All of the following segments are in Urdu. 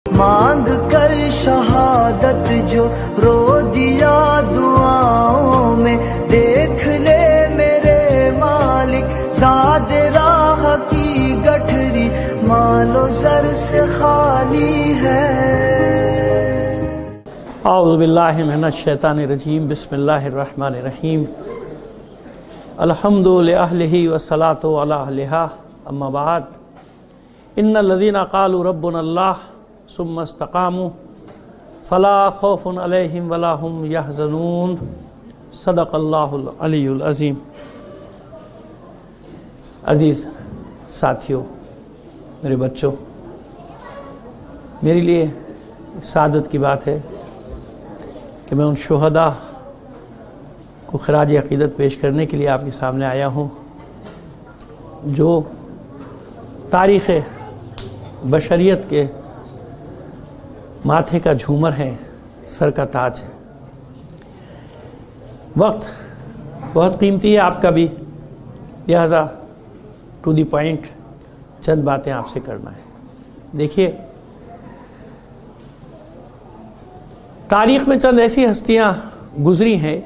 مانگ کر شہادت جو رو دیا دعاؤں میں، دیکھ لے میرے مالک زاد راہ کی گٹھری مال و زر سے خالی ہے۔ اعوذ باللہ من الشیطان الرجیم، بسم اللہ الرحمن الرحیم، الحمد لأہلہ والصلاۃ علی اہلہا، اما بعد، ان الذین قالوا ربنا اللہ ثم استقاموا فلا خوف علیہم ولا هم یحزنون، صدق اللہ العلی العظیم۔ عزیز ساتھیوں، میرے بچوں، میرے لیے سعادت کی بات ہے کہ میں ان شہداء کو خراج عقیدت پیش کرنے کے لیے آپ کے سامنے آیا ہوں جو تاریخ بشریت کے ماتھے کا جھومر ہے، سر کا تاج ہے۔ وقت بہت قیمتی ہے آپ کا بھی، لہذا ٹو دی پوائنٹ چند باتیں آپ سے کرنا ہے۔ دیکھیے، تاریخ میں چند ایسی ہستیاں گزری ہیں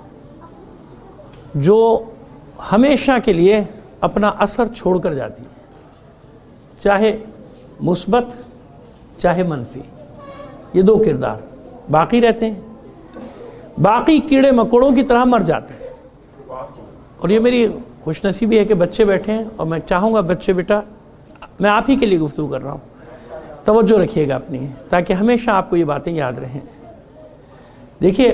جو ہمیشہ کے لیے اپنا اثر چھوڑ کر جاتی ہیں، چاہے مثبت چاہے منفی۔ یہ دو کردار باقی رہتے ہیں، باقی کیڑے مکوڑوں کی طرح مر جاتے ہیں۔ اور یہ میری خوش نصیبی ہے کہ بچے بیٹھے ہیں، اور میں چاہوں گا بچے بیٹا، میں آپ ہی کے لیے گفتگو کر رہا ہوں، توجہ رکھیے گا اپنی، تاکہ ہمیشہ آپ کو یہ باتیں یاد رہیں۔ دیکھیے،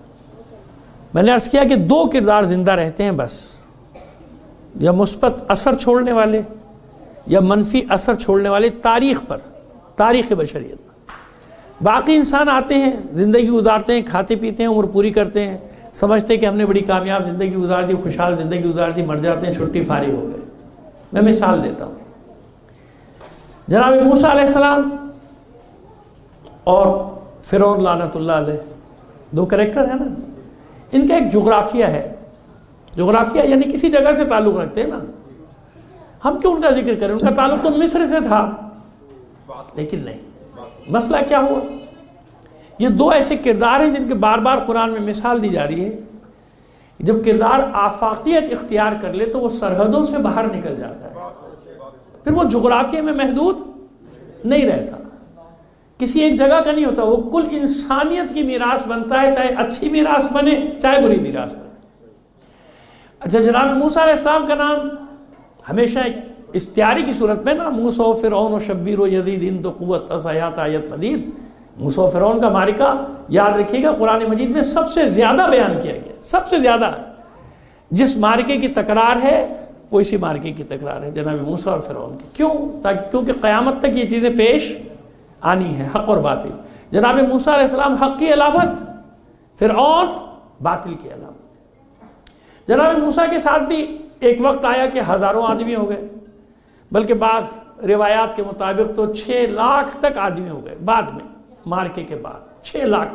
میں نے عرض کیا کہ دو کردار زندہ رہتے ہیں بس، یا مثبت اثر چھوڑنے والے یا منفی اثر چھوڑنے والے تاریخ پر، تاریخ بشریت پر۔ باقی انسان آتے ہیں، زندگی گزارتے ہیں، کھاتے پیتے ہیں، عمر پوری کرتے ہیں، سمجھتے ہیں کہ ہم نے بڑی کامیاب زندگی گزار دی، خوشحال زندگی گزار دی، مر جاتے ہیں، چھٹی فارغ ہو گئے۔ میں مثال دیتا ہوں، جناب موسیٰ علیہ السلام اور فرعون لعنت اللہ علیہ، دو کریکٹر ہیں نا، ان کا ایک جغرافیہ ہے۔ جغرافیہ یعنی کسی جگہ سے تعلق رکھتے ہیں نا، ہم کیوں ان کا ذکر کریں؟ ان کا تعلق تو مصر سے تھا، لیکن نہیں۔ مسئلہ کیا ہوا؟ یہ دو ایسے کردار ہیں جن کے بار بار قرآن میں مثال دی جا رہی ہے۔ جب کردار آفاقیت اختیار کر لے تو وہ سرحدوں سے باہر نکل جاتا ہے، پھر وہ جغرافیہ میں محدود نہیں رہتا، کسی ایک جگہ کا نہیں ہوتا، وہ کل انسانیت کی میراث بنتا ہے، چاہے اچھی میراث بنے چاہے بری میراث بنے۔ اچھا، جناب موسیٰ علیہ السلام کا نام ہمیشہ ایک استعاری کی صورت میں نا، موسیٰ و فرعون و شبیر و یزید ان تو قوت اسیات آیت مدید، موسیٰ و فرعون کا معرکہ یاد رکھیے گا، قرآن مجید میں سب سے زیادہ بیان کیا گیا، سب سے زیادہ جس معرکے کی تکرار ہے وہ اسی معرکے کی تکرار ہے، جناب موسیٰ اور فرعون کی۔ کیوں؟ کیونکہ قیامت تک یہ چیزیں پیش آنی ہے، حق اور باطل۔ جناب موسیٰ علیہ السلام حق کی علامت، فرعون باطل کی علامت۔ جناب موسیٰ کے ساتھ بھی ایک وقت آیا کہ ہزاروں آدمی ہو گئے، بلکہ بعض روایات کے مطابق تو 6 لاکھ تک آدمی ہو گئے بعد میں، مارکے کے بعد 6 لاکھ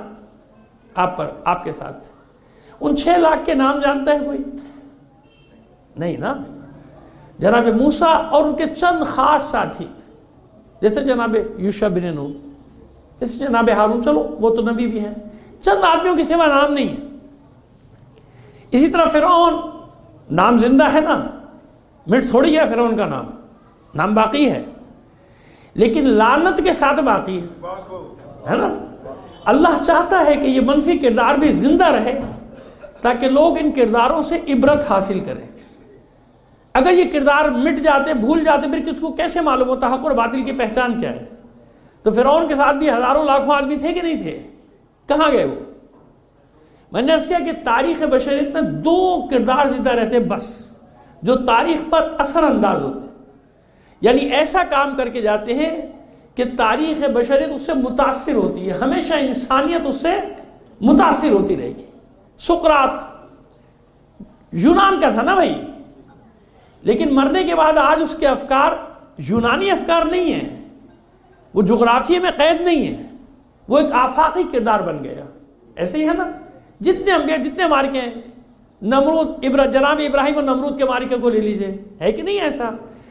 آپ کے ساتھ تھے۔ ان 6 لاکھ کے نام جانتا ہے کوئی؟ نہیں نا۔ جناب موسیٰ اور ان کے چند خاص ساتھی، جیسے جناب یوشع بن نون، جیسے جناب ہارون، چلو وہ تو نبی بھی ہیں، چند آدمیوں کے سوا نام نہیں ہے۔ اسی طرح فرعون، نام زندہ ہے نا، مٹ تھوڑی ہے فرعون کا نام باقی ہے، لیکن لعنت کے ساتھ باقی ہے نا۔ اللہ چاہتا ہے کہ یہ منفی کردار بھی زندہ رہے تاکہ لوگ ان کرداروں سے عبرت حاصل کریں۔ اگر یہ کردار مٹ جاتے، بھول جاتے، پھر کس کو کیسے معلوم ہوتا حق اور باطل کی پہچان کیا ہے؟ تو فرعون کے ساتھ بھی ہزاروں لاکھوں آدمی تھے کہ نہیں تھے؟ کہاں گئے وہ؟ میں نے عرض کیا کہ تاریخ بشریت میں دو کردار زندہ رہتے بس، جو تاریخ پر اثر انداز ہوتے ہیں، یعنی ایسا کام کر کے جاتے ہیں کہ تاریخ بشریت اس سے متاثر ہوتی ہے، ہمیشہ انسانیت اس سے متاثر ہوتی رہے گی۔ سقراط یونان کا تھا نا بھائی، لیکن مرنے کے بعد آج اس کے افکار یونانی افکار نہیں ہیں، وہ جغرافیے میں قید نہیں ہے، وہ ایک آفاقی کردار بن گیا۔ ایسے ہی ہے نا، جتنے انبیاء، جتنے مارکے ہیں، نمرود، جناب ابراہیم اور نمرود کے مارکے کو لے لیجئے، ہے کہ نہیں ایسا؟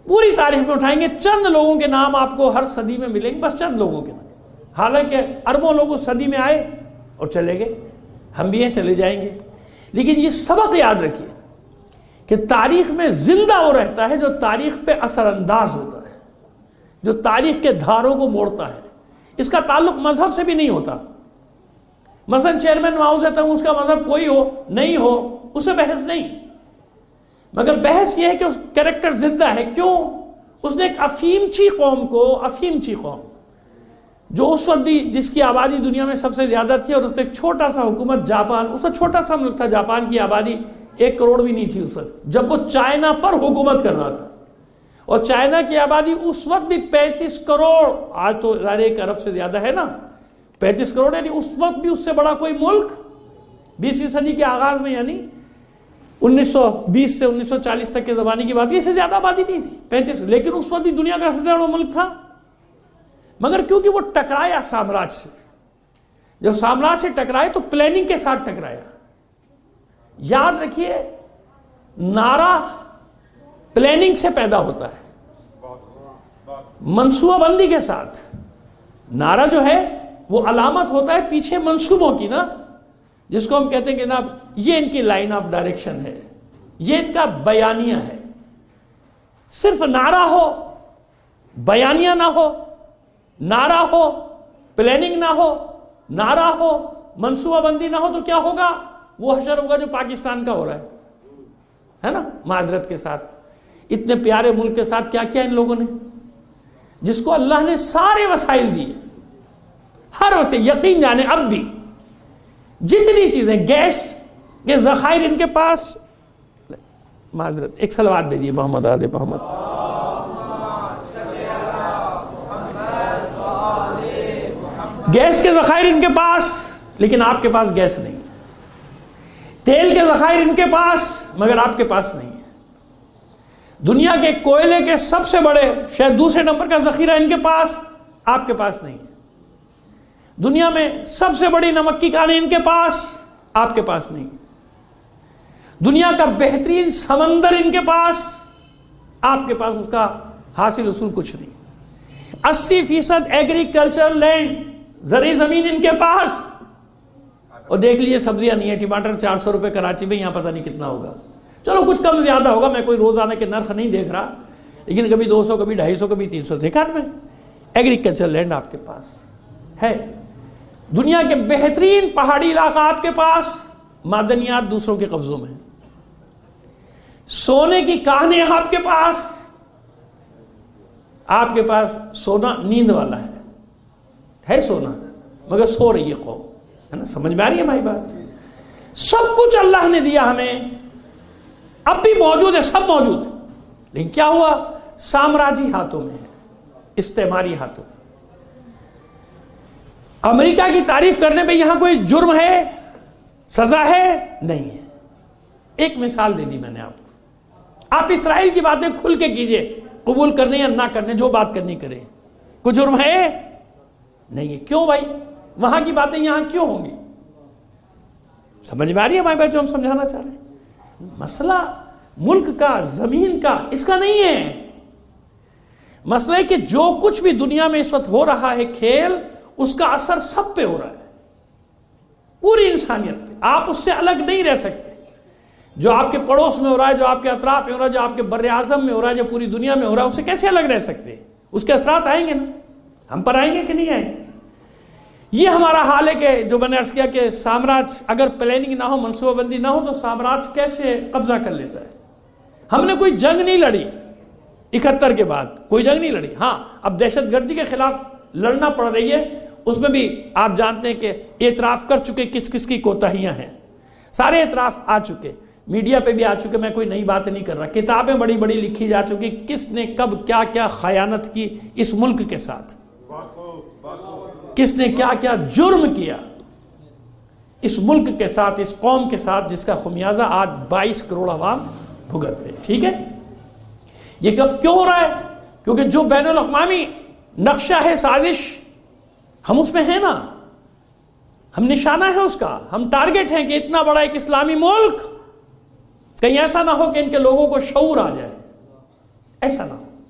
پوری تاریخ میں اٹھائیں گے، چند لوگوں کے نام آپ کو ہر صدی میں ملیں گے، بس چند لوگوں کے نام، حالانکہ اربوں لوگ اس صدی میں آئے اور چلے گئے، ہم بھی ہیں چلے جائیں گے۔ لیکن یہ سبق یاد رکھیے کہ تاریخ میں زندہ وہ رہتا ہے جو تاریخ پہ اثر انداز ہوتا ہے، جو تاریخ کے دھاروں کو موڑتا ہے۔ اس کا تعلق مذہب سے بھی نہیں ہوتا۔ مثلا چیئرمین ماؤ زیدونگ، اس کا مذہب کوئی ہو نہیں ہو، اسے بحث نہیں، مگر بحث یہ ہے کہ اس کریکٹر زندہ ہے۔ کیوں؟ اس نے ایک افیمچی قوم جو اس وقت بھی جس کی آبادی دنیا میں سب سے زیادہ تھی، اور اس نے ایک چھوٹا سا حکومت، جاپان، اس وقت چھوٹا سا ملک تھا، جاپان کی آبادی 1 کروڑ بھی نہیں تھی اس وقت جب وہ چائنا پر حکومت کر رہا تھا، اور چائنا کی آبادی اس وقت بھی 35 کروڑ، آج تو 1 ارب سے زیادہ ہے نا، 35 کروڑ، یعنی اس وقت بھی اس سے بڑا کوئی ملک 20ویں صدی کے آغاز میں، یعنی 1920 سے 1940 تک کے زمانے کی بات، اس سے زیادہ آبادی نہیں تھی 35، لیکن اس وقت بھی دنیا کا سب سے بڑا ملک تھا۔ مگر کیونکہ وہ ٹکرایا سامراج سے، جب سامراج سے ٹکرائے تو پلاننگ کے ساتھ ٹکرایا۔ یاد رکھیے، نعرہ پلاننگ سے پیدا ہوتا ہے، منصوبہ بندی کے ساتھ۔ نعرہ جو ہے وہ علامت ہوتا ہے پیچھے منصوبوں کی نا، جس کو ہم کہتے ہیں کہ جناب یہ ان کی لائن آف ڈائریکشن ہے، یہ ان کا بیانیہ ہے۔ صرف نعرہ ہو، بیانیہ نہ ہو، نعرہ ہو، پلاننگ نہ ہو، نعرہ ہو، منصوبہ بندی نہ ہو، تو کیا ہوگا؟ وہ حشر ہوگا جو پاکستان کا ہو رہا ہے نا، معذرت کے ساتھ۔ اتنے پیارے ملک کے ساتھ کیا کیا ان لوگوں نے، جس کو اللہ نے سارے وسائل دیے، ہر وسیلہ، یقین جانے اب بھی جتنی چیزیں، گیس کے ذخائر ان کے پاس، معذرت ایک صلوات بھیجیے محمد آل محمد۔ گیس کے ذخائر ان کے پاس، لیکن آپ کے پاس گیس نہیں ہے۔ تیل کے ذخائر ان کے پاس، مگر آپ کے پاس نہیں ہے۔ دنیا کے کوئلے کے سب سے بڑے، شاید دوسرے نمبر کا ذخیرہ ان کے پاس، آپ کے پاس نہیں ہے۔ دنیا میں سب سے بڑی نمک کی کانیں ان کے پاس، آپ کے پاس نہیں ہے۔ دنیا کا بہترین سمندر ان کے پاس، آپ کے پاس اس کا حاصل حصول کچھ نہیں۔ 80% ایگریکلچر لینڈ، زرعی زمین ان کے پاس، اور دیکھ لیجیے سبزیاں نہیں ہے، ٹماٹر 400 روپے کراچی میں، یہاں پتہ نہیں کتنا ہوگا، چلو کچھ کم زیادہ ہوگا، میں کوئی روزانہ کے نرخ نہیں دیکھ رہا، لیکن کبھی 200، کبھی 250، کبھی 300 سے کم میں ایگریکلچر لینڈ آپ کے پاس ہے۔ دنیا کے بہترین پہاڑی علاقہ آپ کے پاس، معدنیات دوسروں کے قبضوں میں۔ سونے کی کانیں آپ کے پاس سونا نیند والا ہے سونا، مگر سو رہی ہے قوم، ہے نا؟ سمجھ میں آ رہی ہے ہماری بات؟ سب کچھ اللہ نے دیا ہمیں، اب بھی موجود ہے، سب موجود ہے، لیکن کیا ہوا؟ سامراجی ہاتھوں میں ہے، استعماری ہاتھوں میں۔ امریکہ کی تعریف کرنے پہ یہاں کوئی جرم ہے، سزا ہے؟ نہیں ہے۔ ایک مثال دے دی میں نے آپ کو، آپ اسرائیل کی باتیں کھل کے کیجئے، قبول کرنے یا نہ کرنے، جو بات کرنی کریں، کوئی جرم ہے؟ نہیں ہے۔ کیوں بھائی؟ وہاں کی باتیں یہاں کیوں ہوں گی؟ سمجھ میں آ رہی ہے ہمارے بات جو ہم سمجھانا چاہ رہے ہیں؟ مسئلہ ملک کا، زمین کا، اس کا نہیں ہے۔ مسئلہ ہے کہ جو کچھ بھی دنیا میں اس وقت ہو رہا ہے کھیل، اس کا اثر سب پہ ہو رہا ہے، پوری انسانیت پہ، آپ اس سے الگ نہیں رہ سکتے۔ جو آپ کے پڑوس میں ہو رہا ہے، جو آپ کے اطراف میں ہو رہا ہے، جو آپ کے بر اعظم میں ہو رہا ہے، جو پوری دنیا میں ہو رہا ہے، اس سے کیسے الگ رہ سکتے ہیں؟ اس کے اثرات آئیں گے نا، ہم پر آئیں گے کہ نہیں آئیں گے؟ یہ ہمارا حال ہے کہ جو میں نے عرض کیا کہ سامراج اگر پلاننگ نہ ہو، منصوبہ بندی نہ ہو، تو سامراج کیسے قبضہ کر لیتا ہے۔ ہم نے کوئی جنگ نہیں لڑی 71 کے بعد، کوئی جنگ نہیں لڑی۔ ہاں اب دہشت گردی کے خلاف لڑنا پڑ رہی ہے، اس میں بھی آپ جانتے ہیں کہ اعتراف کر چکے کس کس کی کوتاہیاں ہیں، سارے اعتراف آ چکے، میڈیا پہ بھی آ چکے، میں کوئی نئی بات نہیں کر رہا، کتابیں بڑی بڑی لکھی جا چکی، کس نے کب کیا کیا خیانت کی اس ملک کے ساتھ، کس نے کیا کیا جرم کیا اس ملک کے ساتھ، اس قوم کے ساتھ، جس کا خمیازہ آج 22 کروڑ عوام بھگت رہے۔ ٹھیک ہے، یہ کب کیوں ہو رہا ہے؟ کیونکہ جو بین الاقوامی نقشہ ہے، سازش، ہم اس میں ہیں نا، ہم نشانہ ہے اس کا، ہم ٹارگٹ ہیں کہ اتنا بڑا ایک اسلامی ملک، کہیں ایسا نہ ہو کہ ان کے لوگوں کو شعور آ جائے، ایسا نہ ہو۔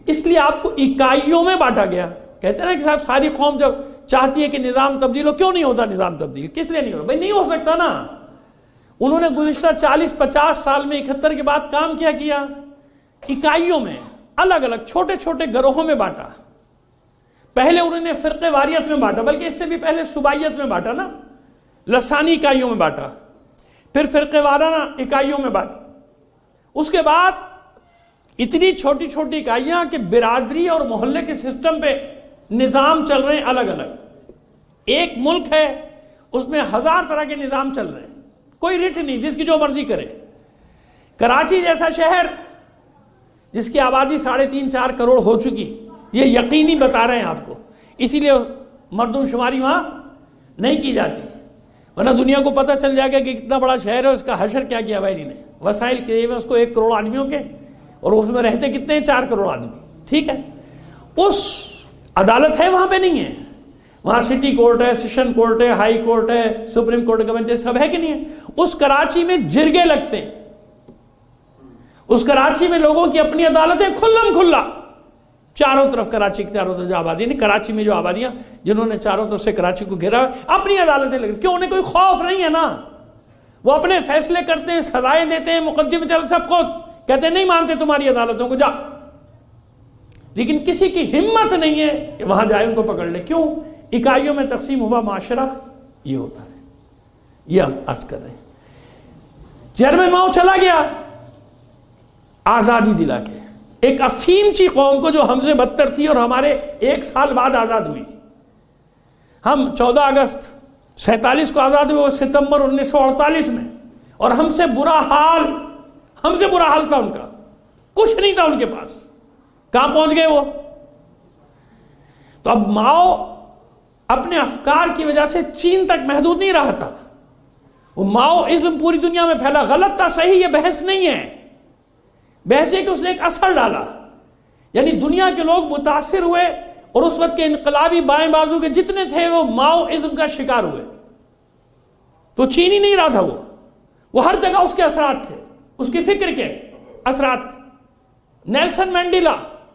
اس لیے آپ کو اکائیوں میں بانٹا گیا. کہتے ہیں نا کہ صاحب ساری قوم جب چاہتی ہے کہ نظام تبدیل ہو, کیوں نہیں ہوتا نظام تبدیل؟ کس لیے نہیں ہو رہا؟ بھائی نہیں ہو سکتا نا. انہوں نے گزشتہ 40-50 سال میں 71 کے بعد کام کیا اکائیوں میں الگ الگ چھوٹے چھوٹے گروہوں میں بانٹا. پہلے انہوں نے فرقے واریت میں بانٹا, بلکہ اس سے بھی پہلے صوبائیت میں بانٹا نا, لسانی اکائیوں میں بانٹا, پھر فرقے وارانہ اکائیوں میں بانٹا. اس کے بعد اتنی چھوٹی چھوٹی اکائیاں کہ برادری اور محلے کے سسٹم پہ نظام چل رہے ہیں الگ الگ. ایک ملک ہے اس میں 1000 طرح کے نظام چل رہے ہیں, کوئی رٹ نہیں, جس کی جو مرضی کرے. کراچی جیسا شہر جس کی آبادی 3.5-4 کروڑ ہو چکی, یہ یقینی بتا رہے ہیں آپ کو, اسی لیے مردم شماری وہاں نہیں کی جاتی, ورنہ دنیا کو پتہ چل جائے گا کہ کتنا بڑا شہر ہے, اس کا حشر کیا کیا بھائی نے, وسائل کے اس کو 1 کروڑ آدمیوں کے, اور اس میں رہتے کتنے ہیں 4 کروڑ آدمی. ٹھیک ہے, اس عدالت ہے وہاں پہ نہیں ہے. وہاں سٹی کورٹ ہے, سیشن کورٹ ہے, ہائی کورٹ ہے, سپریم کورٹ کا بنچ سب ہے کہ نہیں ہے. اس کراچی میں جرگے لگتے ہیں, اس کراچی میں لوگوں کی اپنی عدالتیں کھلم کھلا, چاروں طرف کراچی کے چاروں طرف جو آبادی نہیں, کراچی میں جو آبادیاں جنہوں نے چاروں طرف سے کراچی کو گھیرا اپنی عدالتیں لگ, کیوں انہیں کوئی خوف نہیں ہے نا, وہ اپنے فیصلے کرتے ہیں, سزائیں دیتے ہیں, مقدمے چل سب کو کہتے ہیں نہیں مانتے تمہاری عدالتوں کو, جا. لیکن کسی کی ہمت نہیں ہے کہ وہاں جائے ان کو پکڑ لے. کیوں؟ اکائیوں میں تقسیم ہوا معاشرہ یہ ہوتا ہے. یہ ہم عرض کر رہے ہیں. چیئرمین ماؤ چلا گیا آزادی دلا کے, ایک افیمچی قوم کو جو ہم سے بدتر تھی اور ہمارے 1 سال بعد آزاد ہوئی. ہم 14 اگست 47 کو آزاد ہوئے, وہ ستمبر 1948 میں, اور ہم سے برا حال تھا ان کا, کچھ نہیں تھا ان کے پاس. کہاں پہنچ گئے وہ؟ تو اب ماؤ اپنے افکار کی وجہ سے چین تک محدود نہیں رہا تھا. وہ ماؤازم پوری دنیا میں پھیلا, غلط تھا صحیح, یہ بحث نہیں ہے. بحث ہے کہ اس نے ایک اثر ڈالا, یعنی دنیا کے لوگ متاثر ہوئے, اور اس وقت کے انقلابی بائیں بازو کے جتنے تھے وہ ماؤازم کا شکار ہوئے. تو چین ہی نہیں رہا تھا, وہ ہر جگہ اس کے اثرات تھے, اس کی فکر کے اثرات. نیلسن مینڈیلا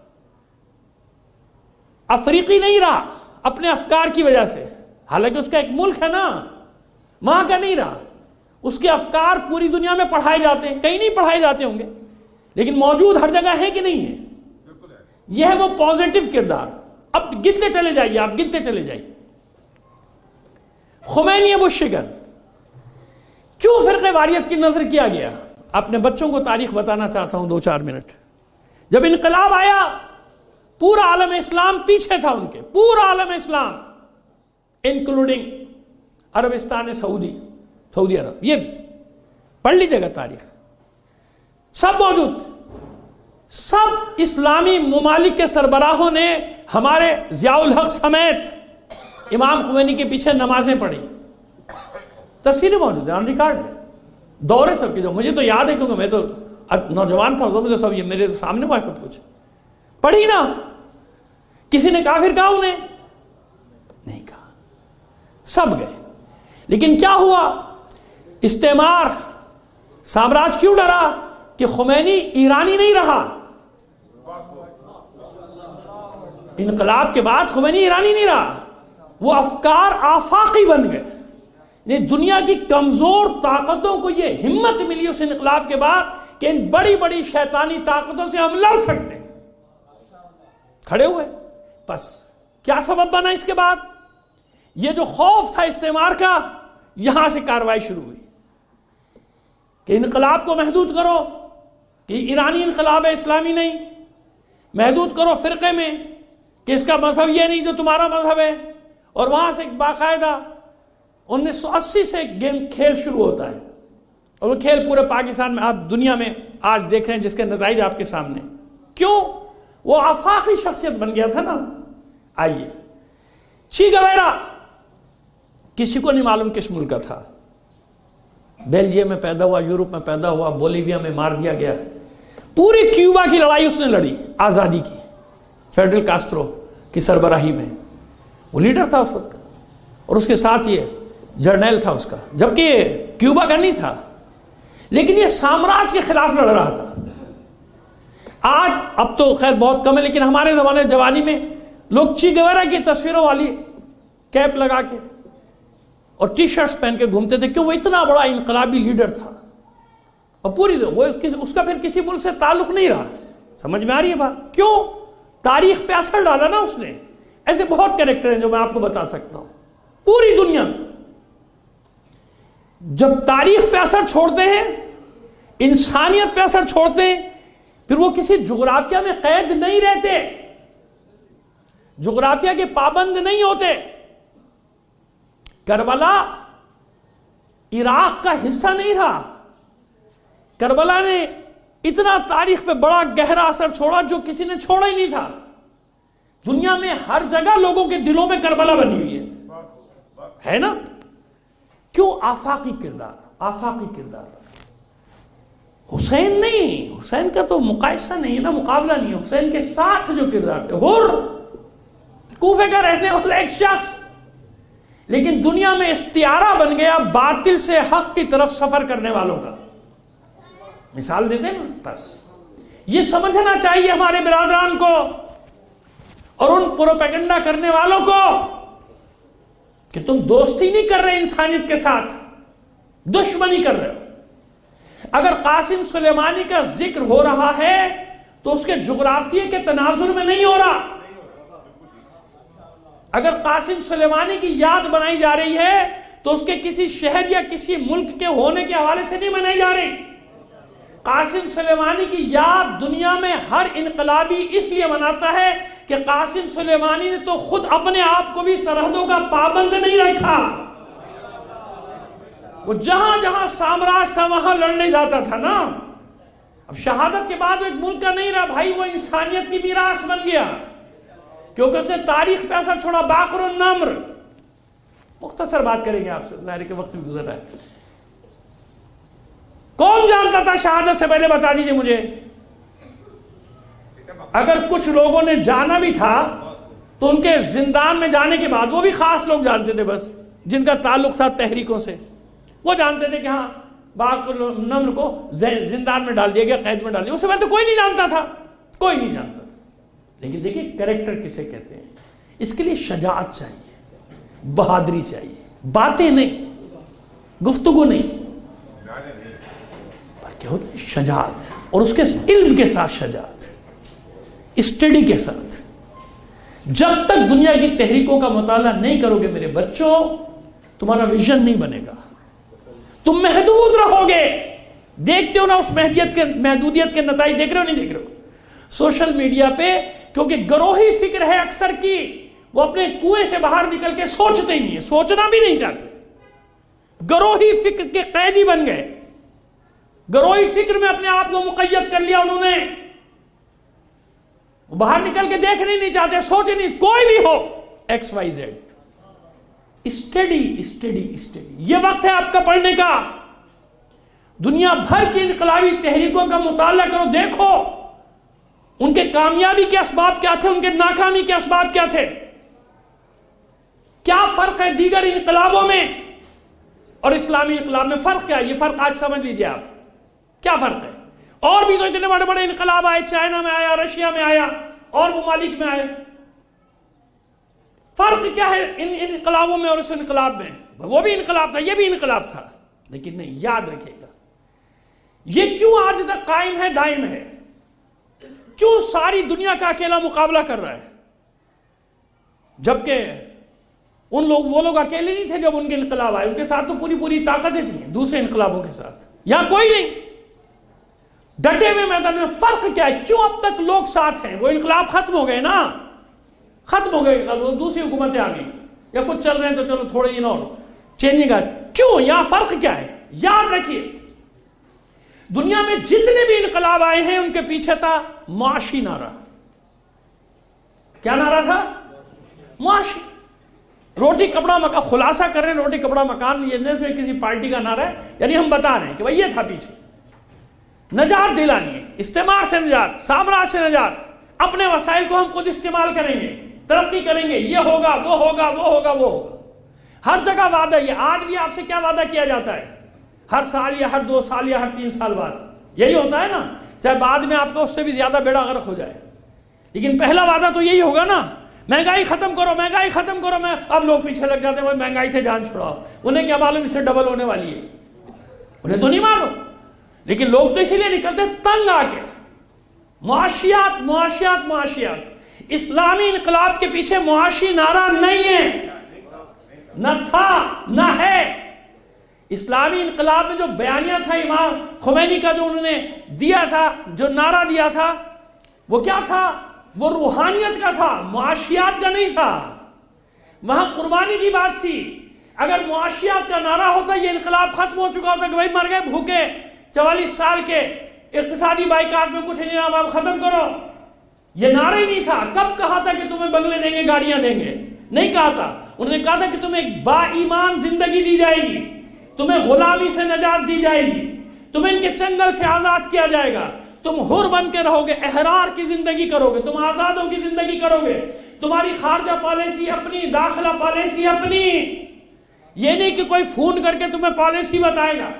افریقی نہیں رہا اپنے افکار کی وجہ سے, حالانکہ اس کا ایک ملک ہے نا, وہاں کا نہیں رہا. اس کے افکار پوری دنیا میں پڑھائے جاتے ہیں, کہیں نہیں پڑھائے جاتے ہوں گے لیکن موجود ہر جگہ ہے کہ نہیں ہے. یہ ہے وہ پازیٹیو کردار. اب گنتے چلے جائیے, آپ گنتے چلے جائیے. خمینی ابو شگن, کیوں فرقے واریت کی نظر کیا گیا؟ اپنے بچوں کو تاریخ بتانا چاہتا ہوں 2-4 منٹ. جب انقلاب آیا پورا عالم اسلام پیچھے تھا ان کے, پورا عالم اسلام انکلوڈنگ عربستان سعودی عرب, یہ بھی پڑھ لیجیے گا تاریخ, سب موجود. سب اسلامی ممالک کے سربراہوں نے ہمارے ضیاء الحق سمیت امام خمینی کے پیچھے نمازیں پڑھی. تصویریں موجود ہیں, آن ریکارڈ ہے, دورے سب کے. جو مجھے تو یاد ہے کیونکہ میں تو نوجوان تھا, جو سب یہ میرے سامنے ہوا سب کچھ پڑھی نا. کسی نے کافر کہا انہیں؟ نہیں کہا, سب گئے. لیکن کیا ہوا؟ استعمار سامراج کیوں ڈرا کہ خمینی ایرانی نہیں رہا؟ انقلاب کے بعد خمینی ایرانی نہیں رہا, وہ افکار آفاقی بن گئے. دنیا کی کمزور طاقتوں کو یہ ہمت ملی اس انقلاب کے بعد کہ ان بڑی بڑی شیطانی طاقتوں سے ہم لڑ سکتے ہیں, کھڑے ہوئے. بس کیا سبب بنا اس کے بعد؟ یہ جو خوف تھا استعمار کا, یہاں سے کارروائی شروع ہوئی کہ انقلاب کو محدود کرو, کہ ایرانی انقلاب ہے اسلامی نہیں, محدود کرو فرقے میں کہ اس کا مذہب یہ نہیں جو تمہارا مذہب ہے. اور وہاں سے باقاعدہ 1980 سے گیم کھیل شروع ہوتا ہے, اور وہ کھیل پورے پاکستان میں, آپ دنیا میں آج دیکھ رہے ہیں جس کے نتائج آپ کے سامنے. کیوں؟ وہ آفاقی شخصیت بن گیا تھا نا. آئیے, چی گویرا کسی کو نہیں معلوم کس ملک کا تھا, بیلجیم میں پیدا ہوا, یورپ میں پیدا ہوا, بولیویا میں مار دیا گیا. پوری کیوبا کی لڑائی اس نے لڑی آزادی کی, فیڈرل کاسٹرو کی سربراہی میں, وہ لیڈر تھا اس وقت کا, اور اس کے ساتھ یہ جرنیل تھا اس کا, جبکہ یہ کیوبا کا نہیں تھا, لیکن یہ سامراج کے خلاف لڑ رہا تھا. آج اب تو خیر بہت کم ہے، لیکن ہمارے زمانے جوانی میں لوگ چی گویرا کی تصویروں والی کیپ لگا کے اور ٹی شرٹس پہن کے گھومتے تھے، کیوں وہ اتنا بڑا انقلابی لیڈر تھا، اور پوری وہ اس کا پھر کسی ملک سے تعلق نہیں رہا. سمجھ میں آ رہی ہے بات؟ کیوں؟ تاریخ پہ اثر ڈالا نا اس نے. ایسے بہت کریکٹر ہیں جو میں آپ کو بتا سکتا ہوں پوری دنیا میں. جب تاریخ پہ اثر چھوڑتے ہیں، انسانیت پہ اثر چھوڑتے ہیں، پھر وہ کسی جغرافیہ میں قید نہیں رہتے، جغرافیہ کے پابند نہیں ہوتے. کربلا عراق کا حصہ نہیں رہا. کربلا نے اتنا تاریخ پہ بڑا گہرا اثر چھوڑا جو کسی نے چھوڑا ہی نہیں تھا. دنیا میں ہر جگہ لوگوں کے دلوں میں کربلا بنی ہوئی ہے نا. کیوں؟ آفاقی کردار، آفاقی کردار. حسین نہیں، حسین کا تو مقایسہ نہیں ہے نا، مقابلہ نہیں ہے. حسین کے ساتھ جو کردار تھے، حر کوفے کا رہنے والا ایک شخص، لیکن دنیا میں استعارہ بن گیا باطل سے حق کی طرف سفر کرنے والوں کا. مثال دیتے ہیں نا. بس یہ سمجھنا چاہیے ہمارے برادران کو اور ان پروپیگنڈا کرنے والوں کو کہ تم دوستی نہیں کر رہے انسانیت کے ساتھ، دشمنی کر رہے ہو. اگر قاسم سلیمانی کا ذکر ہو رہا ہے تو اس کے جغرافیے کے تناظر میں نہیں ہو رہا. اگر قاسم سلیمانی کی یاد بنائی جا رہی ہے تو اس کے کسی شہر یا کسی ملک کے ہونے کے حوالے سے نہیں بنائی جا رہی. قاسم سلیمانی کی یاد دنیا میں ہر انقلابی اس لیے مناتا ہے کہ قاسم سلیمانی نے تو خود اپنے آپ کو بھی سرحدوں کا پابند نہیں رکھا. وہ جہاں جہاں سامراج تھا وہاں لڑنے جاتا تھا نا. اب شہادت کے بعد وہ ایک ملک کا نہیں رہا بھائی، وہ انسانیت کی میراث بن گیا کیونکہ اس نے تاریخ پہ اثر چھوڑا. باقر و نمر، مختصر بات کریں گے آپ سے، ظاہر کے وقت بھی گزر رہا ہے. کون جانتا تھا شہادت سے پہلے؟ بتا دیجئے مجھے. اگر کچھ لوگوں نے جانا بھی تھا تو ان کے زندان میں جانے کے بعد، وہ بھی خاص لوگ جانتے تھے بس، جن کا تعلق تھا تحریکوں سے، وہ جانتے تھے کہ ہاں باقر و نمر کو زندان میں ڈال دیا گیا، قید میں ڈال دیا. اس سے پہلے تو کوئی نہیں جانتا تھا، کوئی نہیں جانتا تھا. لیکن دیکھیں کریکٹر کسے کہتے ہیں. اس کے لیے شجاعت چاہیے، بہادری چاہیے، باتیں نہیں، گفتگو نہیں، بلکہ ہوتا ہے شجاعت، اور اس کے علم کے ساتھ شجاعت، اسٹڈی کے ساتھ. جب تک دنیا کی تحریکوں کا مطالعہ نہیں کرو گے میرے بچوں، تمہارا ویژن نہیں بنے گا. تم محدود رہو گے. دیکھتے ہو نا اس محدودیت کے نتائج، دیکھ رہے ہو نہیں دیکھ رہے ہو سوشل میڈیا پہ؟ کیونکہ گروہی فکر ہے اکثر کی، وہ اپنے کنویں سے باہر نکل کے سوچتے ہی نہیں ہیں، سوچنا بھی نہیں چاہتے. گروہی فکر کے قیدی بن گئے، گروہی فکر میں اپنے آپ کو مقید کر لیا انہوں نے. باہر نکل کے دیکھنے نہیں چاہتے، سوچے نہیں. کوئی بھی ہو X Y Z, study study study. یہ وقت ہے آپ کا پڑھنے کا. دنیا بھر کی انقلابی تحریکوں کا مطالعہ کرو، دیکھو ان کے کامیابی کے اسباب کیا تھے، ان کے ناکامی کے اسباب کیا تھے. کیا فرق ہے دیگر انقلابوں میں اور اسلامی انقلاب میں؟ فرق کیا ہے؟ یہ فرق آج سمجھ لیجئے آپ. کیا فرق ہے؟ اور بھی تو اتنے بڑے بڑے انقلاب آئے، چائنا میں آیا، رشیا میں آیا، اور ممالک میں آئے. فرق کیا ہے ان انقلابوں میں اور اس انقلاب میں؟ وہ بھی انقلاب تھا، یہ بھی انقلاب تھا، لیکن نہیں، یاد رکھیے گا یہ کیوں آج تک قائم ہے، دائم ہے؟ کیوں ساری دنیا کا اکیلا مقابلہ کر رہا ہے؟ جبکہ وہ لوگ اکیلے نہیں تھے جب ان کے انقلاب آئے، ان کے ساتھ تو پوری طاقتیں تھیں دوسرے انقلابوں کے ساتھ. یہاں کوئی نہیں، ڈٹے ہوئے میدان میں. فرق کیا ہے؟ کیوں اب تک لوگ ساتھ ہیں؟ وہ انقلاب ختم ہو گئے نا، ختم ہو گئے، دوسری حکومتیں آ گئی، یا کچھ چل رہے ہیں تو چلو تھوڑے ہی اور چینجنگ آ. کیوں؟ یہاں فرق کیا ہے؟ یاد رکھیے دنیا میں جتنے بھی انقلاب آئے ہیں ان کے پیچھے تھا معاشی نعرہ. کیا نعرہ تھا؟ معاشی. روٹی کپڑا مکان، خلاصہ کر رہے ہیں، روٹی کپڑا مکان یہ نہیں کسی پارٹی کا نعرہ ہے، یعنی ہم بتا رہے ہیں کہ بھائی یہ تھا پیچھے. نجات دلانی ہے، استعمار سے نجات، سامراج سے نجات. اپنے وسائل کو ہم خود استعمال کریں گے، ترقی کریں گے، یہ ہوگا، وہ ہوگا، وہ ہوگا، وہ ہوگا. ہر جگہ وعدہ. یہ آج بھی آپ سے کیا وعدہ کیا جاتا ہے؟ ہر سال یا ہر 2 سال یا ہر 3 سال بعد یہی ہوتا ہے نا. چاہے بعد میں آپ کا اس سے بھی زیادہ بیڑا غرق ہو جائے، لیکن پہلا وعدہ تو یہی ہوگا نا، مہنگائی ختم کرو، مہنگائی ختم کرو۔ اب لوگ پیچھے لگ جاتے ہیں وہ مہنگائی سے جان چھڑاؤ، انہیں کیا معلوم اس سے ڈبل ہونے والی ہے، انہیں تو نہیں معلوم، لیکن لوگ تو اسی لیے نکلتے تنگ آ کے۔ معاشیات معاشیات معاشیات، اسلامی انقلاب کے پیچھے معاشی نعرہ نہیں ہے، نہ تھا نہ ہے۔ اسلامی انقلاب میں جو بیانیہ تھا امام خمینی کا، جو انہوں نے دیا تھا، جو نعرہ دیا تھا، وہ کیا تھا؟ وہ روحانیت کا تھا، معاشیات کا نہیں تھا۔ وہاں قربانی کی بات تھی۔ اگر معاشیات کا نعرہ ہوتا یہ انقلاب ختم ہو چکا ہوتا کہ بھائی مر گئے بھوکے 44 سال کے، اقتصادی بائیکاٹ میں کچھ نہیں، اب ختم کرو، یہ نعرہ ہی نہیں تھا۔ کب کہا تھا کہ تمہیں بنگلے دیں گے، گاڑیاں دیں گے؟ نہیں کہا تھا۔ انہوں نے کہا تھا کہ تمہیں ایک با ایمان زندگی دی جائے گی، تمہیں غلامی سے نجات دی جائے گی، تمہیں ان کے چنگل سے آزاد کیا جائے گا، تم حر بن کے رہو گے، احرار کی زندگی کرو گے، تم آزادوں کی زندگی کرو گے، تمہاری خارجہ پالیسی اپنی، داخلہ پالیسی اپنی۔ یہ نہیں کہ کوئی فون کر کے تمہیں پالیسی بتائے گا،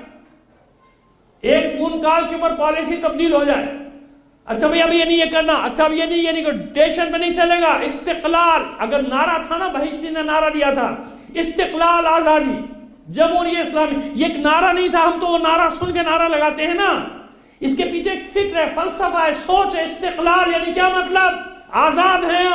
ایک فون کال کے اوپر پالیسی تبدیل ہو جائے۔ اچھا بھئی اب یہ نہیں یہ کرنا، اچھا اب یہ نہیں کہ اسٹیشن پہ نہیں چلے گا۔ استقلال اگر نعرہ تھا نا، بہشتی نے نعرہ دیا تھا، استقلال، آزادی، جمہوریہ اسلامی، یہ ایک نعرہ نہیں تھا۔ ہم تو وہ نعرہ سن کے نعرہ لگاتے ہیں نا، اس کے پیچھے ایک فکر ہے، فلسفہ ہے، سوچ ہے۔ استقلال یعنی کیا مطلب؟ آزاد ہیں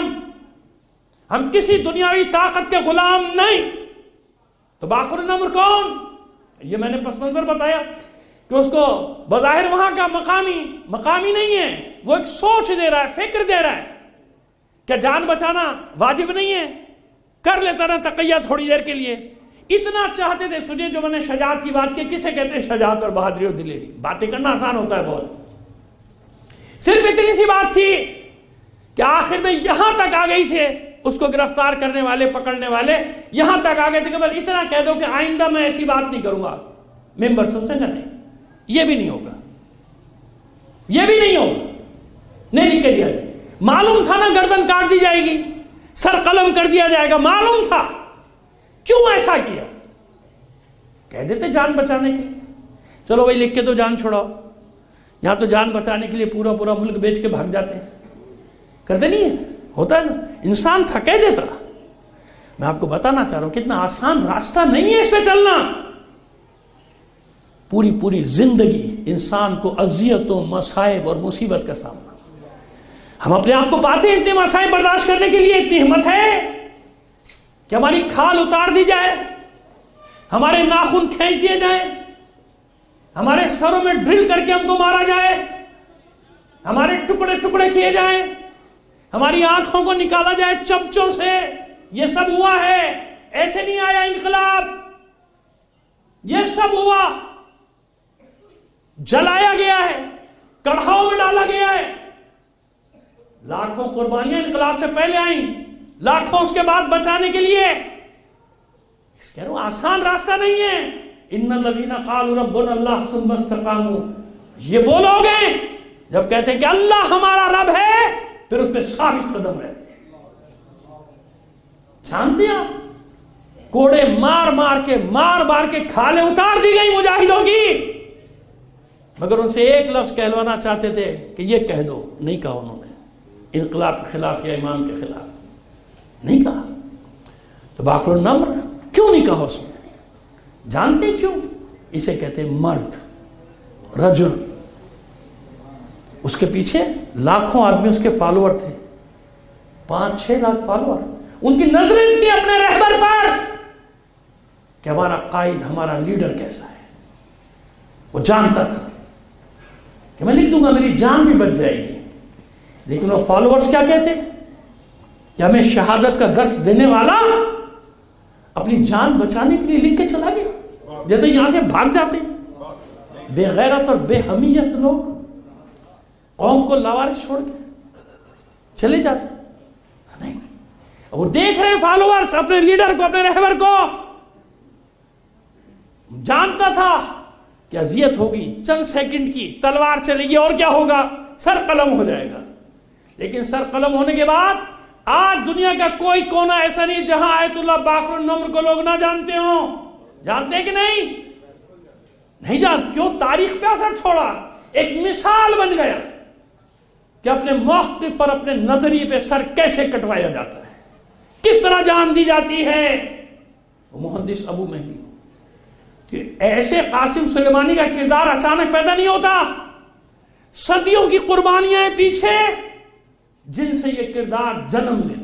ہم کسی دنیاوی طاقت کے غلام نہیں۔ تو باقر النمر کون؟ یہ میں نے پس منظر بتایا کہ اس کو بظاہر وہاں کا مقامی نہیں ہے، وہ ایک سوچ دے رہا ہے، فکر دے رہا ہے کہ جان بچانا واجب نہیں ہے، کر لیتا نا تقیہ تھوڑی دیر کے لیے۔ اتنا چاہتے تھے۔ سنیے جو میں نے شجاعت کی بات کی، کسے کہتے ہیں شجاعت اور بہادری اور دلیری؟ باتیں کرنا آسان ہوتا ہے بہت، صرف اتنی سی بات تھی کہ آخر میں یہاں تک آ گئی تھے، اس کو گرفتار کرنے والے، پکڑنے والے یہاں تک آ گئے تھے کہ بس اتنا کہہ دو کہ آئندہ میں ایسی بات نہیں کروں گا۔ ممبر سے اس نے کہا نہیں، یہ بھی نہیں ہوگا، یہ بھی نہیں ہوگا، نہیں لکھ کے دیا جائے۔ معلوم تھا نا گردن کاٹ دی جائے گی، سر قلم کر دیا جائے گا، معلوم تھا۔ کیوں ایسا کیا؟ کہہ دیتے جان بچانے کے، چلو بھائی لکھ کے تو جان چھوڑاؤ۔ یہاں تو جان بچانے کے لیے پورا پورا ملک بیچ کے بھاگ جاتے ہیں، کرتے نہیں ہیں، ہوتا ہے نا۔ انسان تھا کہہ دیتا۔ میں آپ کو بتانا چاہ رہا ہوں کتنا آسان راستہ نہیں ہے اس پہ چلنا۔ پوری پوری زندگی انسان کو اذیتوں، مصائب اور مصیبت کا سامنا۔ ہم اپنے آپ کو پاتے ہیں اتنے مصائب برداشت کرنے کے لیے، اتنی ہمت ہے کہ ہماری کھال اتار دی جائے، ہمارے ناخن کھینچ دیے جائیں، ہمارے سروں میں ڈرل کر کے ہم کو مارا جائے، ہمارے ٹکڑے ٹکڑے کیے جائیں، ہماری آنکھوں کو نکالا جائے چمچوں سے۔ یہ سب ہوا ہے، ایسے نہیں آیا انقلاب، یہ سب ہوا، جلایا گیا ہے، کڑھاؤں میں ڈالا گیا ہے۔ لاکھوں قربانیاں انقلاب سے پہلے آئیں، لاکھوں اس کے بعد بچانے کے لیے۔ کہہ رہا ہوں آسان راستہ نہیں ہے۔ ان الذین قالوا ربنا اللہ ثم استقاموا، یہ وہ لوگ ہیں جب کہتے ہیں کہ اللہ ہمارا رب ہے، پھر اس پہ ثابت قدم رہتے ہیں۔ جانتے ہیں آپ، کوڑے مار مار کے کھالیں اتار دی گئی مجاہدوں کی، مگر ان سے ایک لفظ کہلوانا چاہتے تھے کہ یہ کہہ دو، نہیں کہا انہوں نے، انقلاب کے خلاف یا امام کے خلاف نہیں کہا۔ تو باقر النمر کیوں نہیں کہا اس نے؟ جانتے ہیں کیوں؟ اسے کہتے ہیں مرد، رجل۔ اس کے پیچھے لاکھوں آدمی اس کے فالوور تھے، 5-6 لاکھ فالوور۔ ان کی نظریں تھی اپنے رہبر پر کہ ہمارا قائد، ہمارا لیڈر کیسا ہے۔ وہ جانتا تھا کہ میں لکھ دوں گا میری جان بھی بچ جائے گی، لیکن وہ فالوورز کیا کہتے کہ ہمیں شہادت کا درس دینے والا اپنی جان بچانے کے لیے لکھ کے چلا گیا۔ جیسے یہاں سے بھاگ جاتے ہیں بے غیرت اور بے حمیت لوگ، قوم کو لاوارث چھوڑ کے چلے جاتے نہیں۔ وہ دیکھ رہے فالوورز اپنے لیڈر کو، اپنے رہبر کو، جانتا تھا کہ اذیت ہوگی چند سیکنڈ کی، تلوار چلے گی اور کیا ہوگا، سر قلم ہو جائے گا۔ لیکن سر قلم ہونے کے بعد آج دنیا کا کوئی کونا ایسا نہیں جہاں آیت اللہ باقر النمر کو لوگ نہ جانتے ہوں۔ جانتے کہ نہیں؟ نہیں جانتے۔ کیوں؟ تاریخ پہ اثر چھوڑا۔ ایک مثال بن گیا کہ اپنے موقف پر اپنے نظریے پہ سر کیسے کٹوایا جاتا ہے، کس طرح جان دی جاتی ہے۔ محدث ابو مہدی کہ ایسے قاسم سلیمانی کا کردار اچانک پیدا نہیں ہوتا، صدیوں کی قربانیاں ہیں پیچھے جن سے یہ کردار جنم لیتے۔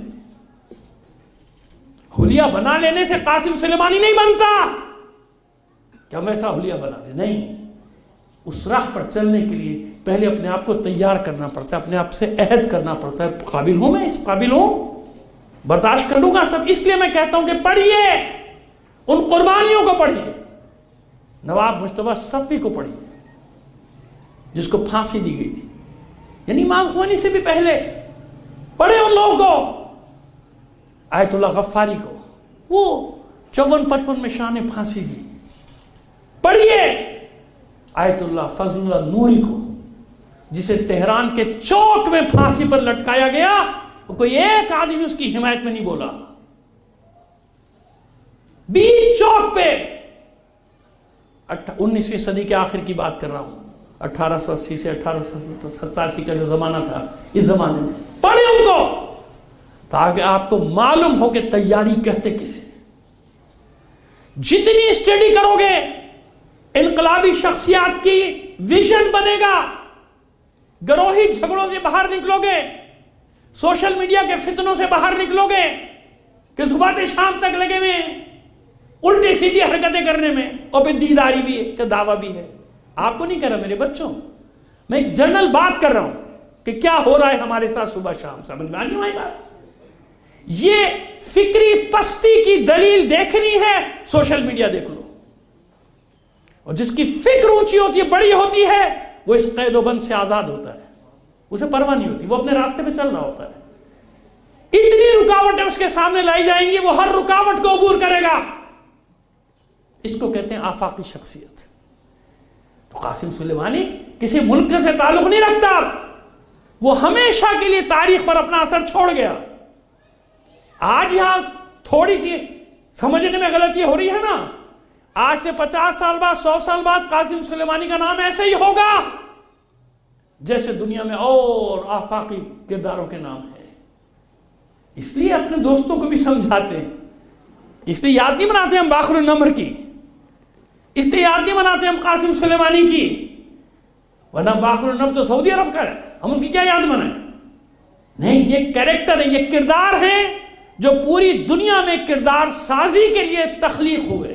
حلیہ بنا لینے سے قاسم سلیمانی نہیں بنتا کہ ہم ایسا حلیہ بنا لیں، نہیں، اس راہ پر چلنے کے لیے پہلے اپنے آپ کو تیار کرنا پڑتا ہے، اپنے آپ سے عہد کرنا پڑتا ہے، قابل ہوں میں، اس قابل ہوں، برداشت کر لوں گا سب۔ اس لیے میں کہتا ہوں کہ پڑھیے، ان قربانیوں کو پڑھیے، نواب مجتبیٰ صفوی کو پڑھیے جس کو پھانسی دی گئی تھی، یعنی امام خمینی سے بھی پہلے پڑھے ان لوگوں کو، آیت اللہ غفاری کو، وہ 54-55 میں شاہ نے پھانسی دی۔ پڑھیے آیت اللہ فضل اللہ نوری کو جسے تہران کے چوک میں پھانسی پر لٹکایا گیا، کوئی ایک آدمی اس کی حمایت میں نہیں بولا، بیچ چوک پہ، 19ویں صدی کے آخر کی بات کر رہا ہوں، 1880 سے 1887 کا جو زمانہ تھا، اس زمانے میں پڑھیں ان کو تاکہ آپ کو معلوم ہو کہ تیاری کہتے کسے۔ جتنی اسٹڈی کرو گے انقلابی شخصیات کی ویژن بنے گا، گروہی جھگڑوں سے باہر نکلو گے، سوشل میڈیا کے فتنوں سے باہر نکلو گے کہ صبح سے شام تک لگے ہوئے الٹی سیدھی حرکتیں کرنے میں، اور پھر دیداری بھی ہے کہ دعویٰ بھی ہے۔ آپ کو نہیں کہہ رہا میرے بچوں، میں ایک جنرل بات کر رہا ہوں کہ کیا ہو رہا ہے ہمارے ساتھ صبح شام، سمجھ میں آنی ہماری بات۔ یہ فکری پستی کی دلیل دیکھنی ہے، سوشل میڈیا دیکھ لو، اور جس کی فکر اونچی ہوتی ہے، بڑی ہوتی ہے، وہ اس قید و بند سے آزاد ہوتا ہے، اسے پرواہ نہیں ہوتی، وہ اپنے راستے پہ چل رہا ہوتا ہے۔ اتنی رکاوٹیں اس کے سامنے لائی جائیں گی، وہ ہر رکاوٹ کو عبور کرے گا۔ اس کو کہتے ہیں آفاقی شخصیت۔ تو قاسم سلیمانی کسی ملک سے تعلق نہیں رکھتا، وہ ہمیشہ کے لیے تاریخ پر اپنا اثر چھوڑ گیا۔ آج یہاں تھوڑی سی سمجھنے میں غلطی ہو رہی ہے نا، آج سے 50 سال بعد، 100 سال بعد قاسم سلیمانی کا نام ایسے ہی ہوگا جیسے دنیا میں اور آفاقی کرداروں کے نام ہیں۔ اس لیے اپنے دوستوں کو بھی سمجھاتے ہیں، اس لیے یاد نہیں مناتے ہم باقر النمر کی، اس لیے یاد نہیں مناتے ہم قاسم سلیمانی کی، ورنہ باقر النمر تو سعودی عرب کا ہے، ہم اس کی کیا یاد منائیں؟ نہیں، یہ کریکٹر ہے، یہ کردار ہیں جو پوری دنیا میں کردار سازی کے لیے تخلیق ہوئے،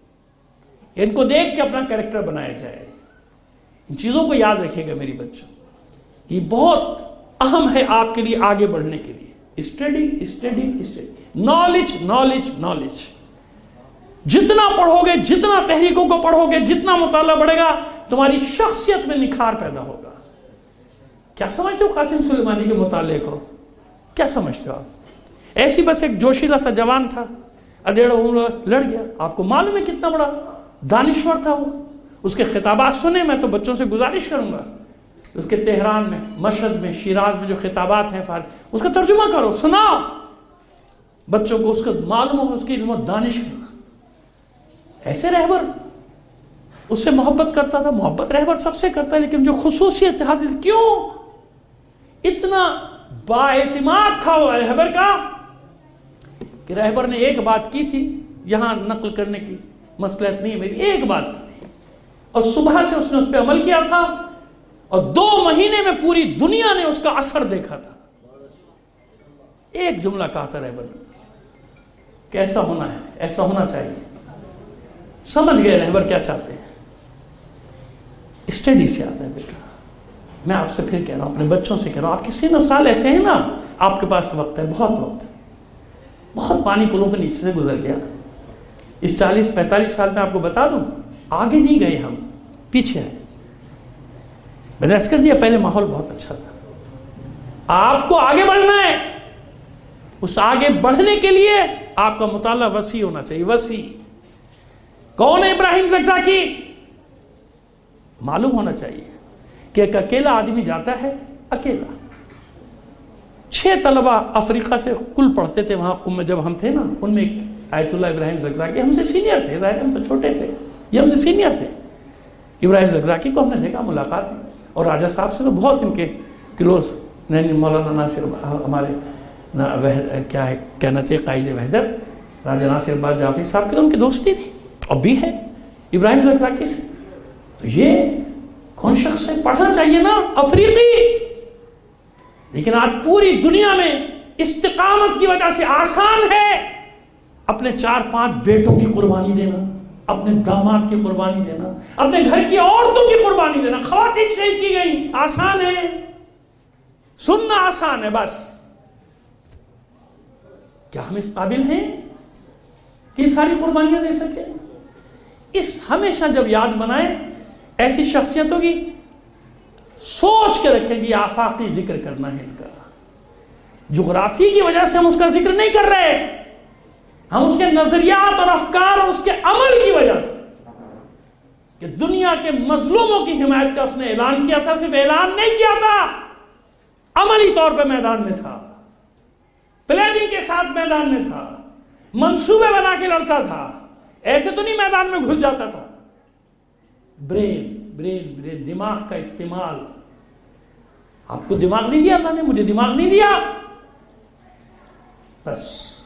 ان کو دیکھ کے اپنا کریکٹر بنایا جائے۔ ان چیزوں کو یاد رکھیے گا میری بچوں، یہ بہت اہم ہے آپ کے لیے آگے بڑھنے کے لیے۔ Study study study, knowledge knowledge knowledge, جتنا پڑھو گے، جتنا تحریکوں کو پڑھو گے، جتنا مطالعہ بڑھے گا، تمہاری شخصیت میں نکھار پیدا ہوگا۔ کیا سمجھتے ہو قاسم سلیمانی کے مطالعے کو؟ کیا سمجھتے ہو آپ؟ ایسی بس ایک جوشیلا سا جوان تھا، 1.5 عمر لڑ گیا۔ آپ کو معلوم ہے کتنا بڑا دانشور تھا وہ؟ اس کے خطابات سنے، میں تو بچوں سے گزارش کروں گا، اس کے تہران میں، مشہد میں، شیراز میں جو خطابات ہیں فارسی، اس کا ترجمہ کرو، سناؤ بچوں کو، اس کا معلوم ہو اس کی علم و دانش کا۔ ایسے رہبر اس سے محبت کرتا تھا، محبت رہبر سب سے کرتا ہے، لیکن جو خصوصیت حاصل، کیوں اتنا بااعتماد تھا وہ رہبر کا کہ رہبر نے ایک بات کی تھی، یہاں نقل کرنے کی مصلحت نہیں ہے میری، ایک بات کی تھی اور صبح سے اس نے اس پہ عمل کیا تھا، اور 2 مہینے میں پوری دنیا نے اس کا اثر دیکھا تھا۔ ایک جملہ کہا تھا رہبر نے کہ ایسا ہونا ہے، ایسا ہونا چاہیے۔ سمجھ گئے رہبر کیا چاہتے ہیں۔ اسٹڈی سے آتا ہے بیٹا، میں آپ سے پھر کہہ رہا ہوں، اپنے بچوں سے کہہ رہا ہوں، آپ کے 3 سال ایسے ہیں نا، آپ کے پاس وقت ہے، بہت وقت ہے، بہت پانی پلوں کے نیچے سے گزر گیا۔ اس 40-45 سال میں آپ کو بتا دوں، آگے نہیں گئے، ہم پیچھے ہیں۔ میں نے عرض کر دیا پہلے ماحول بہت اچھا تھا، آپ کو آگے بڑھنا ہے، اس آگے بڑھنے کے لیے آپ کا مطالعہ وسیع ہونا چاہیے، وسیع۔ کون ہے ابراہیم زگزاکی؟ معلوم ہونا چاہیے کہ ایک اکیلا آدمی جاتا ہے، اکیلا۔ 6 طلبہ افریقہ سے کل پڑھتے تھے وہاں قم میں جب ہم تھے نا، ان میں ایک آیت اللہ ابراہیم زگزاکی، ہم سے سینئر تھے، ظاہر ہم تو چھوٹے تھے، یہ ہم سے سینئر تھے۔ ابراہیم زگزاکی کو ہم نے دیکھا، ملاقات اور راجہ صاحب سے تو بہت ان کے کلوز، مولانا ناصر ہمارے کیا ہے کہنا چاہیے قائد وحدت راجہ ناصر عباس جعفری صاحب کی تو ان کی دوستی تھی، اب بھی ہے ابراہیم زرزاکی سے. تو یہ کون شخص ہے؟ پڑھنا چاہیے نا. افریقی، لیکن آج پوری دنیا میں استقامت کی وجہ سے آسان ہے اپنے 4-5 بیٹوں کی قربانی دینا، اپنے داماد کی قربانی دینا، اپنے گھر کی عورتوں کی قربانی دینا. خواتین شہید کی گئیں، آسان ہے، سننا آسان ہے. بس کیا ہم اس قابل ہیں کہ ساری قربانیاں دے سکیں؟ اس ہمیشہ جب یاد بنائیں ایسی شخصیتوں کی، سوچ کے رکھیں کہ آفاقی ذکر کرنا ہے ان کا. جغرافی کی وجہ سے ہم اس کا ذکر نہیں کر رہے، ہم اس کے نظریات اور افکار اور اس کے عمل کی وجہ سے، کہ دنیا کے مظلوموں کی حمایت کا اس نے اعلان کیا تھا. صرف اعلان نہیں کیا تھا، عملی طور پہ میدان میں تھا، پلاننگ کے ساتھ میدان میں تھا، منصوبے بنا کے لڑتا تھا. ایسے تو نہیں میدان میں گھس جاتا تھا. برین دماغ کا استعمال. آپ کو دماغ نہیں دیا اللہ نے، مجھے دماغ نہیں دیا. بس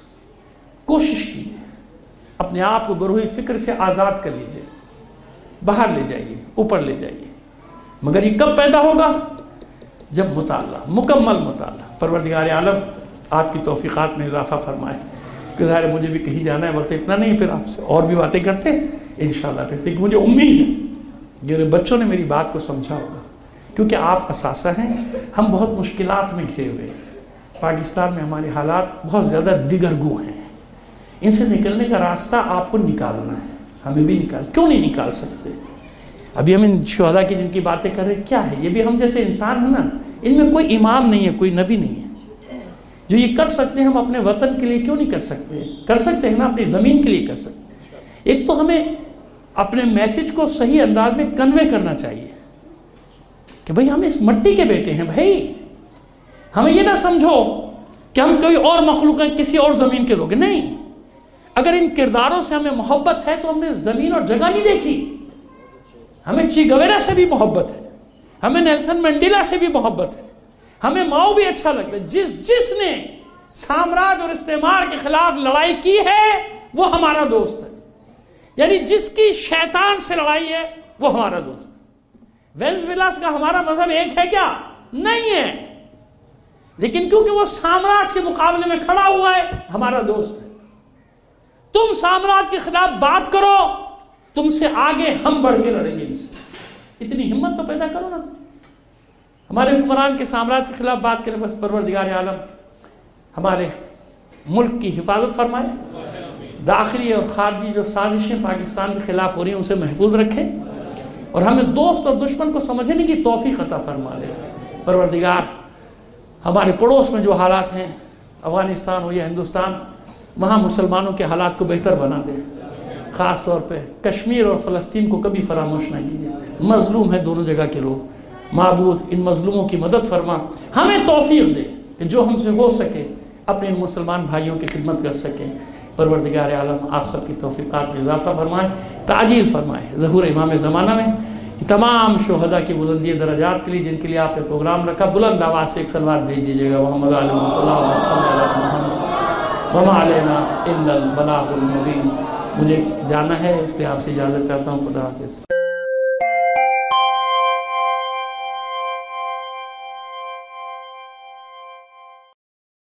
کوشش کیجیے اپنے آپ کو گروہی فکر سے آزاد کر لیجیے، باہر لے جائیے، اوپر لے جائیے. مگر یہ کب پیدا ہوگا؟ جب مطالعہ، مکمل مطالعہ. پروردگار عالم آپ کی توفیقات میں اضافہ فرمائے. کہ ظاہر مجھے بھی کہیں جانا ہے، وقت اتنا نہیں، پھر آپ سے اور بھی باتیں کرتے انشاءاللہ. پھر سے مجھے امید ہے میرے بچوں نے میری بات کو سمجھا ہوگا، کیونکہ آپ اساتذہ ہیں. ہم بہت مشکلات میں گھرے ہوئے، پاکستان میں ہمارے حالات بہت زیادہ دیگرگو ہیں. ان سے نکلنے کا راستہ آپ کو نکالنا ہے، ہمیں بھی کیوں نہیں نکال سکتے؟ ابھی ہم ان شہداء کی جن کی باتیں کر رہے ہیں، کیا ہے یہ بھی ہم جیسے انسان ہیں نا. ان میں کوئی امام نہیں ہے، کوئی نبی نہیں ہے. جو یہ کر سکتے ہیں ہم اپنے وطن کے لیے کیوں نہیں کر سکتے؟ کر سکتے ہیں نا، اپنی زمین کے لیے کر سکتے ہیں. ایک تو ہمیں اپنے میسج کو صحیح انداز میں کنوے کرنا چاہیے کہ بھئی ہم اس مٹی کے بیٹے ہیں. بھائی ہمیں یہ نہ سمجھو کہ ہم کوئی اور مخلوق ہیں، کسی اور زمین کے لوگ ہیں. نہیں، اگر ان کرداروں سے ہمیں محبت ہے تو ہم نے زمین اور جگہ نہیں دیکھی. ہمیں چی گویرا سے بھی محبت ہے، ہمیں نیلسن منڈیلا سے بھی محبت ہے، ہمیں ماؤ بھی اچھا لگتا ہے. جس نے سامراج اور استعمار کے خلاف لڑائی کی ہے وہ ہمارا دوست ہے. یعنی جس کی شیطان سے لڑائی ہے وہ ہمارا دوست ہے. وینزویلاس کا ہمارا مذہب ایک ہے کیا؟ نہیں ہے، لیکن کیونکہ وہ سامراج کے مقابلے میں کھڑا ہوا ہے ہمارا دوست ہے. تم سامراج کے خلاف بات کرو، تم سے آگے ہم بڑھ کے لڑیں گے. ان سے اتنی ہمت تو پیدا کرو نا. ہمارے حکمران کے سامراج کے خلاف بات کریں. بس پروردگار عالم ہمارے ملک کی حفاظت فرمائے، داخلی اور خارجی جو سازشیں پاکستان کے خلاف ہو رہی ہیں اسے محفوظ رکھے، اور ہمیں دوست اور دشمن کو سمجھنے کی توفیق عطا فرما دے. پروردگار ہمارے پڑوس میں جو حالات ہیں، افغانستان ہو یا ہندوستان، وہاں مسلمانوں کے حالات کو بہتر بنا دے. خاص طور پہ کشمیر اور فلسطین کو کبھی فراموش نہ کیجیے. مظلوم ہیں دونوں جگہ کے لوگ. معبود ان مظلوموں کی مدد فرما، ہمیں توفیق دے کہ جو ہم سے ہو سکے اپنے ان مسلمان بھائیوں کی خدمت کر سکیں. پروردگار عالم آپ سب کی توفیقات میں اضافہ فرمائے، تعجیل فرمائے. ظہور امام زمانہ میں تمام شہداء کی بلندی درجات کے لیے جن کے لیے آپ نے پروگرام رکھا، بلند آواز سے ایک صلوات بھیج دیجیے گا. محمد علیہ وما علینا الا البلاغ المبین. مجھے جانا ہے اس لیے آپ سے اجازت چاہتا ہوں. خدا حافظ.